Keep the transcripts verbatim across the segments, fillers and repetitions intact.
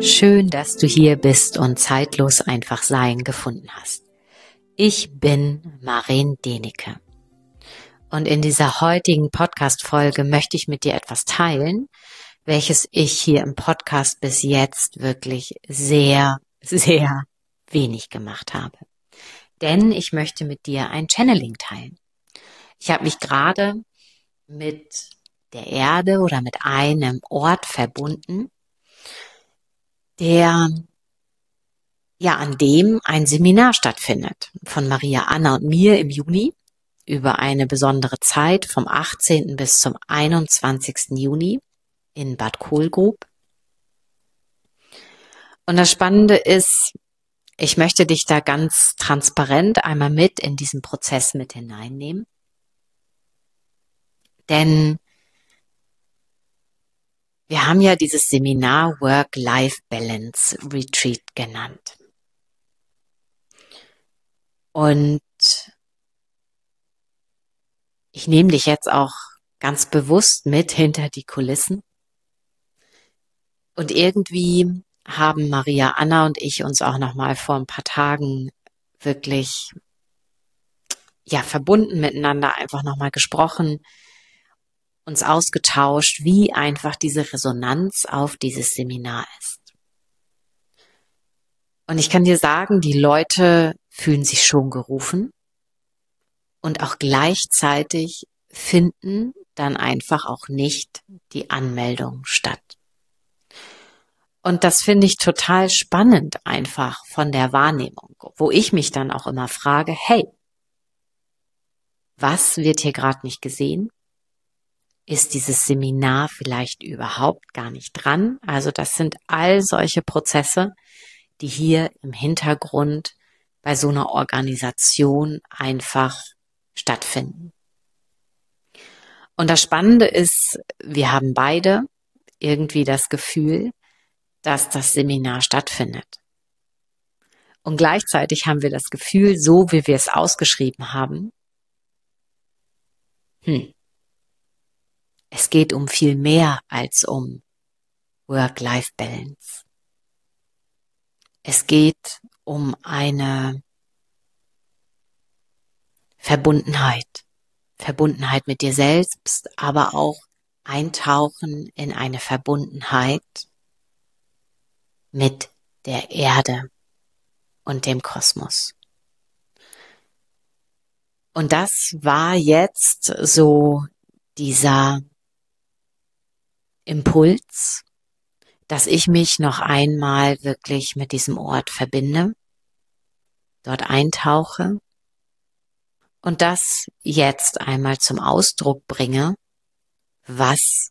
Schön, dass du hier bist und zeitlos einfach sein gefunden hast. Ich bin Maren Denecke und in dieser heutigen Podcast-Folge möchte ich mit dir etwas teilen, welches ich hier im Podcast bis jetzt wirklich sehr, sehr wenig gemacht habe. Denn ich möchte mit dir ein Channeling teilen. Ich habe mich gerade mit der Erde oder mit einem Ort verbunden, der ja an dem ein Seminar stattfindet von Maria Anna und mir im Juni über eine besondere Zeit vom achtzehnten bis zum einundzwanzigsten Juni in Bad Kohlgrub. Und das Spannende ist, ich möchte dich da ganz transparent einmal mit in diesen Prozess mit hineinnehmen. Denn wir haben ja dieses Seminar Work-Life-Balance Retreat genannt. Und ich nehme dich jetzt auch ganz bewusst mit hinter die Kulissen. Und irgendwie haben Maria Anna und ich uns auch noch mal vor ein paar Tagen wirklich ja verbunden miteinander, einfach noch mal gesprochen, uns ausgetauscht, wie einfach diese Resonanz auf dieses Seminar ist. Und ich kann dir sagen, die Leute fühlen sich schon gerufen und auch gleichzeitig finden dann einfach auch nicht die Anmeldung statt. Und das finde ich total spannend einfach von der Wahrnehmung, wo ich mich dann auch immer frage, hey, was wird hier gerade nicht gesehen? Ist dieses Seminar vielleicht überhaupt gar nicht dran? Also das sind all solche Prozesse, die hier im Hintergrund bei so einer Organisation einfach stattfinden. Und das Spannende ist, wir haben beide irgendwie das Gefühl, dass das Seminar stattfindet. Und gleichzeitig haben wir das Gefühl, so wie wir es ausgeschrieben haben, hm, es geht um viel mehr als um Work-Life-Balance. Es geht um eine Verbundenheit. Verbundenheit mit dir selbst, aber auch eintauchen in eine Verbundenheit mit der Erde und dem Kosmos. Und das war jetzt so dieser Impuls, dass ich mich noch einmal wirklich mit diesem Ort verbinde, dort eintauche und das jetzt einmal zum Ausdruck bringe, was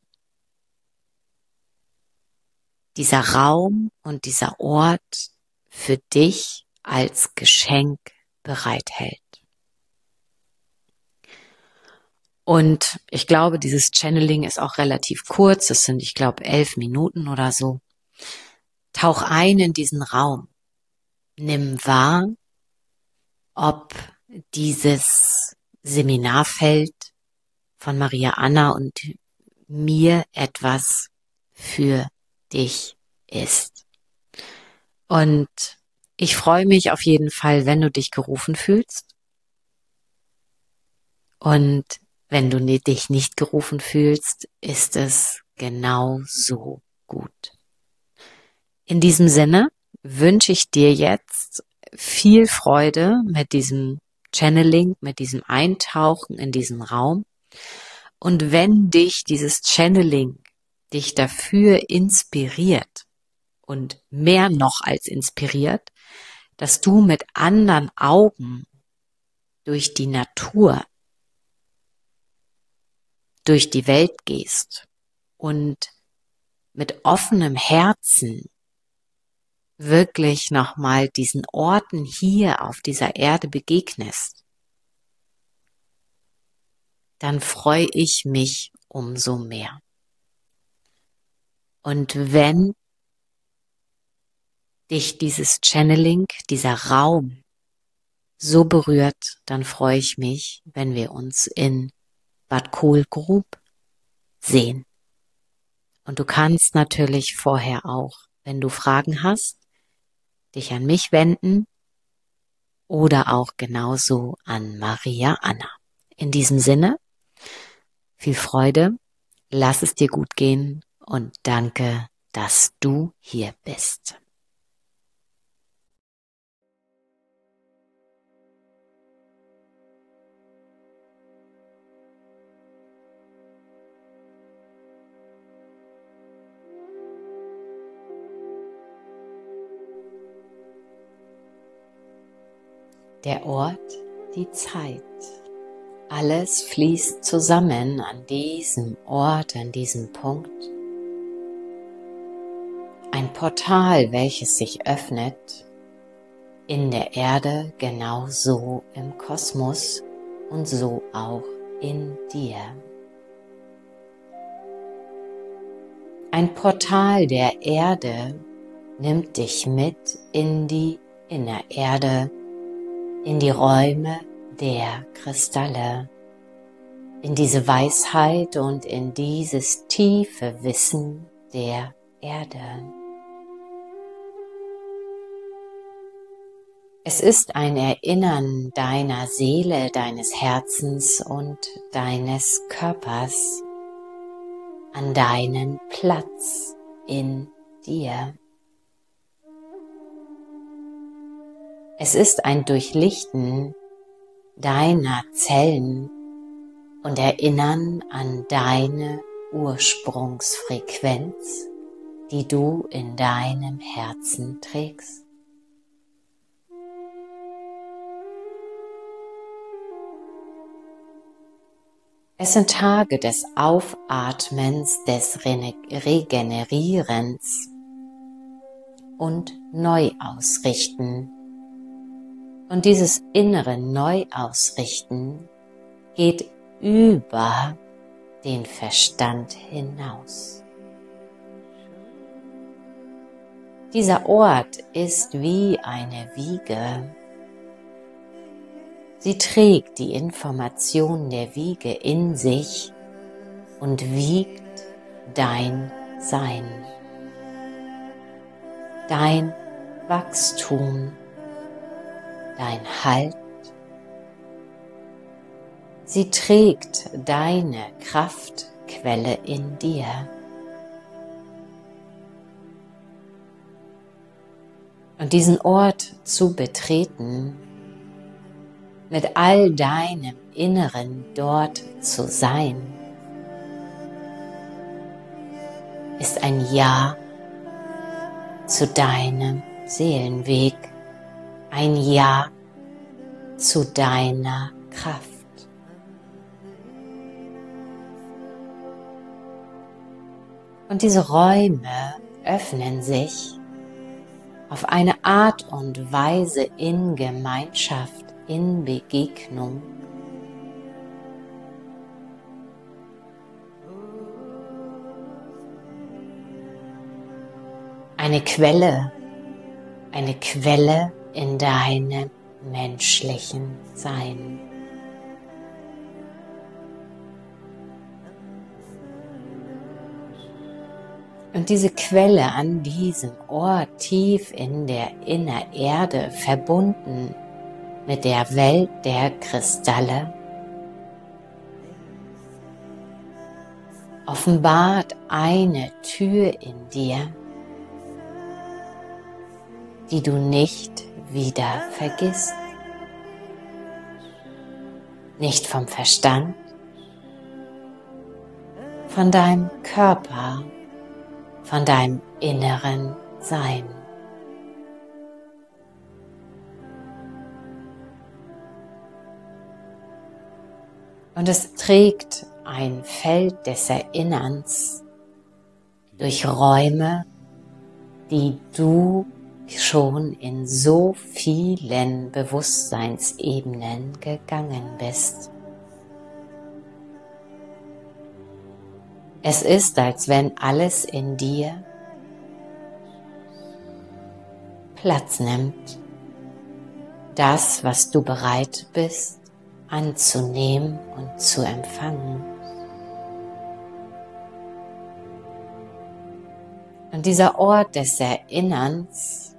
dieser Raum und dieser Ort für dich als Geschenk bereithält. Und ich glaube, dieses Channeling ist auch relativ kurz. Es sind, ich glaube, elf Minuten oder so. Tauch ein in diesen Raum. Nimm wahr, ob dieses Seminarfeld von Maria Anna und mir etwas für dich ist. Und ich freue mich auf jeden Fall, wenn du dich gerufen fühlst. Und wenn du dich nicht gerufen fühlst, ist es genau so gut. In diesem Sinne wünsche ich dir jetzt viel Freude mit diesem Channeling, mit diesem Eintauchen in diesen Raum. Und wenn dich dieses Channeling dich dafür inspiriert und mehr noch als inspiriert, dass du mit anderen Augen durch die Natur durch die Welt gehst und mit offenem Herzen wirklich nochmal diesen Orten hier auf dieser Erde begegnest, dann freue ich mich umso mehr. Und wenn dich dieses Channeling, dieser Raum so berührt, dann freue ich mich, wenn wir uns in Bad Kohlgrub sehen. Und du kannst natürlich vorher auch wenn du Fragen hast, dich an mich wenden oder auch genauso an Maria Anna. In diesem Sinne, viel Freude, lass es dir gut gehen und danke, dass du hier bist. Der Ort, die Zeit. Alles fließt zusammen an diesem Ort, an diesem Punkt. Ein Portal, welches sich öffnet in der Erde, genauso im Kosmos und so auch in dir. Ein Portal der Erde nimmt dich mit in die Innererde, in die Räume der Kristalle, in diese Weisheit und in dieses tiefe Wissen der Erde. Es ist ein Erinnern deiner Seele, deines Herzens und deines Körpers an deinen Platz in dir. Es ist ein Durchlichten deiner Zellen und Erinnern an deine Ursprungsfrequenz, die du in deinem Herzen trägst. Es sind Tage des Aufatmens, des Regenerierens und Neuausrichten. Und dieses innere Neuausrichten geht über den Verstand hinaus. Dieser Ort ist wie eine Wiege. Sie trägt die Information der Wiege in sich und wiegt dein Sein, dein Wachstum, dein Halt. Sie trägt deine Kraftquelle in dir. Und diesen Ort zu betreten, mit all deinem Inneren dort zu sein, ist ein Ja zu deinem Seelenweg. Ein Ja zu deiner Kraft. Und diese Räume öffnen sich auf eine Art und Weise in Gemeinschaft, in Begegnung, eine Quelle, eine Quelle in deinem menschlichen Sein. Und diese Quelle an diesem Ort tief in der Innererde, verbunden mit der Welt der Kristalle, offenbart eine Tür in dir, die du nicht wieder vergisst. Nicht vom Verstand, von deinem Körper, von deinem inneren Sein. Und es trägt ein Feld des Erinnerns durch Räume, die du schon in so vielen Bewusstseinsebenen gegangen bist. Es ist, als wenn alles in dir Platz nimmt, das, was du bereit bist, anzunehmen und zu empfangen. Und dieser Ort des Erinnerns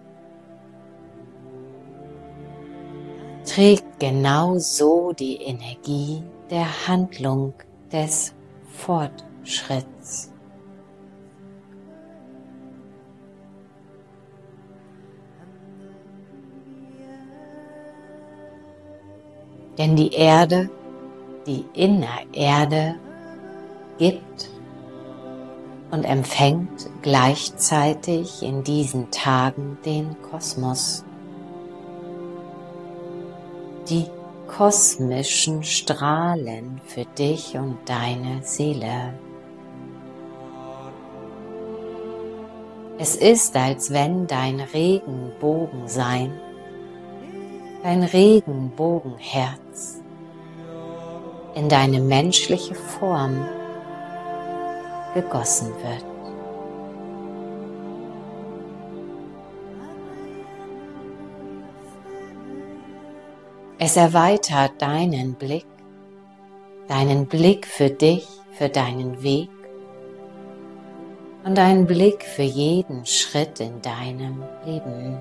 trägt genauso die Energie der Handlung des Fortschritts. Denn die Erde, die Innererde, gibt und empfängt gleichzeitig in diesen Tagen den Kosmos. Die kosmischen Strahlen für dich und deine Seele. Es ist, als wenn dein Regenbogensein, dein Regenbogenherz in deine menschliche Form gegossen wird. Es erweitert deinen Blick, deinen Blick für dich, für deinen Weg und deinen Blick für jeden Schritt in deinem Leben.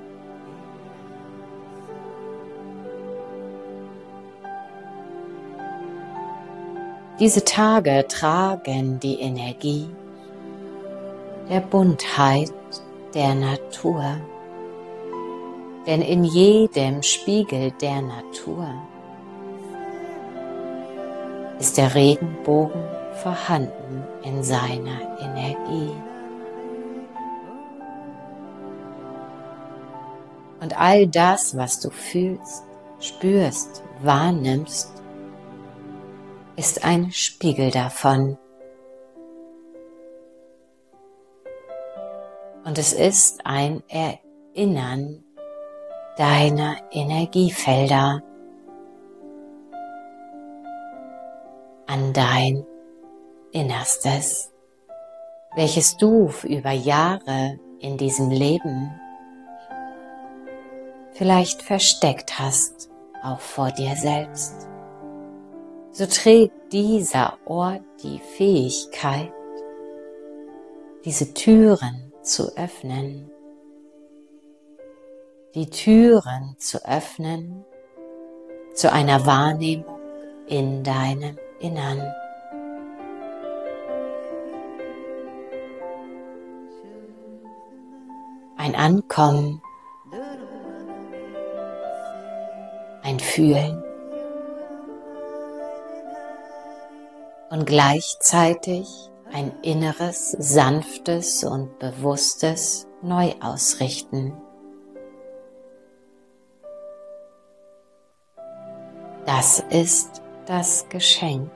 Diese Tage tragen die Energie der Buntheit der Natur. Denn in jedem Spiegel der Natur ist der Regenbogen vorhanden in seiner Energie. Und all das, was du fühlst, spürst, wahrnimmst, ist ein Spiegel davon. Und es ist ein Erinnern deiner Energiefelder an dein Innerstes, welches du über Jahre in diesem Leben vielleicht versteckt hast, auch vor dir selbst. So trägt dieser Ort die Fähigkeit, diese Türen zu öffnen, die Türen zu öffnen zu einer Wahrnehmung in deinem Innern. Ein Ankommen, ein Fühlen und gleichzeitig ein inneres, sanftes und bewusstes Neuausrichten. Das ist das Geschenk.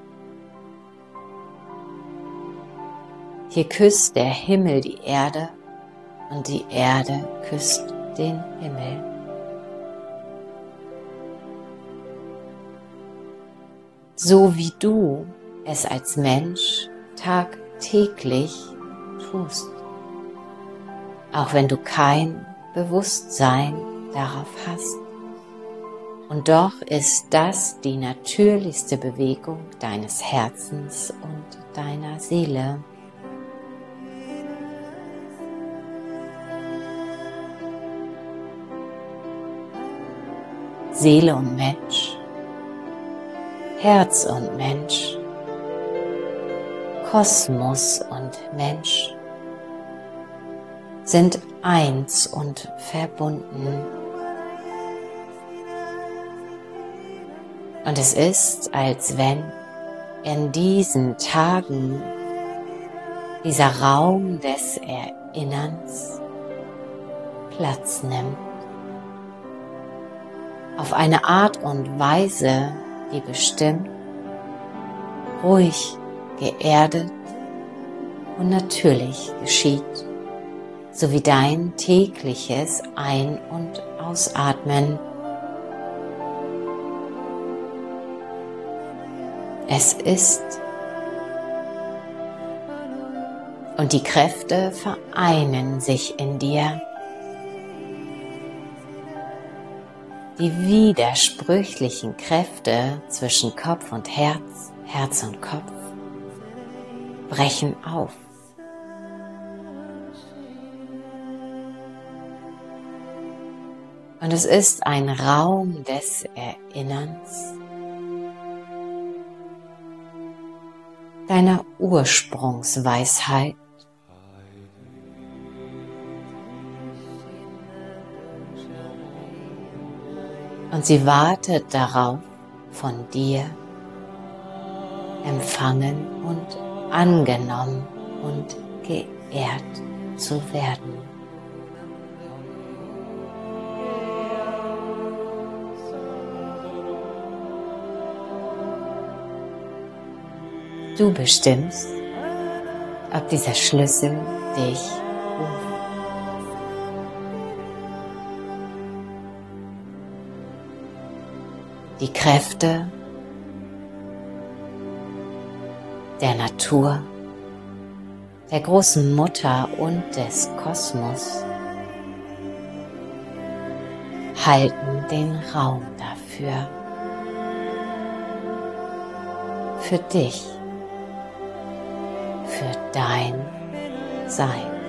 Hier küsst der Himmel die Erde und die Erde küsst den Himmel. So wie du es als Mensch tagtäglich tust, auch wenn du kein Bewusstsein darauf hast. Und doch ist das die natürlichste Bewegung deines Herzens und deiner Seele. Seele und Mensch, Herz und Mensch, Kosmos und Mensch sind eins und verbunden. Und es ist, als wenn in diesen Tagen dieser Raum des Erinnerns Platz nimmt. Auf eine Art und Weise, die bestimmt, ruhig, geerdet und natürlich geschieht, sowie dein tägliches Ein- und Ausatmen. Es ist. Und die Kräfte vereinen sich in dir. Die widersprüchlichen Kräfte zwischen Kopf und Herz, Herz und Kopf brechen auf. Und es ist ein Raum des Erinnerns, deiner Ursprungsweisheit, und sie wartet darauf, von dir empfangen und angenommen und geehrt zu werden. Du bestimmst, ob dieser Schlüssel dich ruft. Die Kräfte der Natur, der großen Mutter und des Kosmos halten den Raum dafür, für dich, für dein Sein.